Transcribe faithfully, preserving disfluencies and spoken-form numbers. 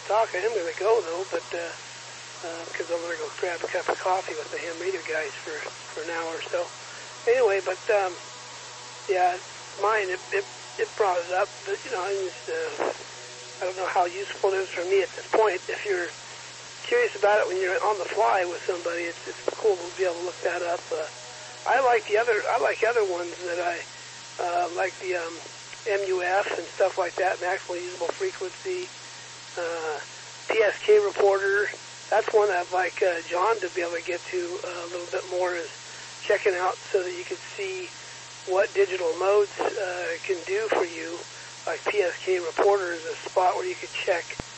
talk. I am going to go, though, but uh, uh, because I'm going to go grab a cup of coffee with the ham radio guys for, for an hour or so. Anyway, but, um, yeah, mine, it, it, it brought it up. But, you know, I just, uh, I don't know how useful it is for me at this point. If you're curious about it when you're on the fly with somebody, it's, it's cool to be able to look that up. Uh, I like the other, I like other ones that I, uh, like the, um, M U F and stuff like that, Maximum Usable Frequency, uh, P S K Reporter. That's one that I'd like uh, John to be able to get to uh, a little bit more, is checking out so that you can see what digital modes uh, can do for you. Like P S K Reporter is a spot where you can check